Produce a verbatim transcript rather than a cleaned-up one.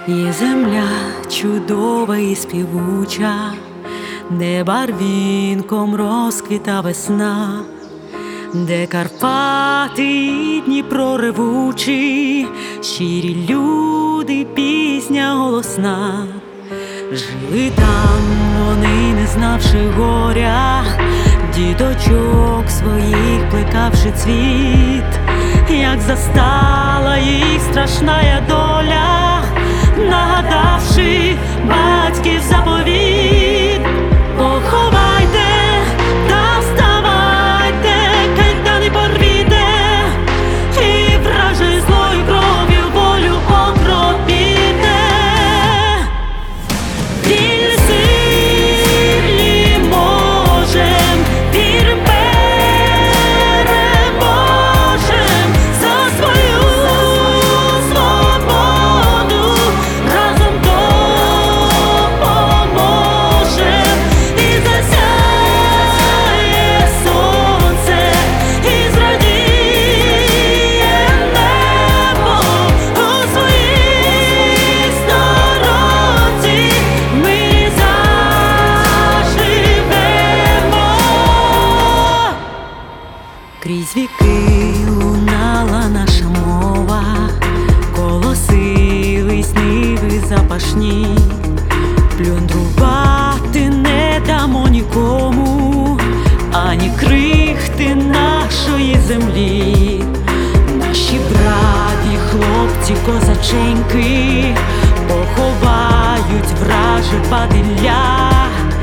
Є земля чудова і співуча, де барвінком розквіта весна, де Карпати і Дніпро ревучі, щирі люди, пісня голосна. Жили там вони, не знавши горя, діточок своїх плекавши цвіт, як застала їх страшна доля, нагадавши батьків заповіт. Поховайте та вставайте, кайдани порвіте, і вражою злою кров'ю волю окропіте. Вільні сильні можем, вірим переможем, за свою свободу разом допоможем. І засяє сонце, і зрадіє небо у своїй сторонці. Ми заживемо. Крізь віки лунала наша мова, колосились ниви запашні. Плюндрувати не дамо нікому, ані крихти нашої землі. Наші браті, хлопці, козаченьки поховають враже падилля.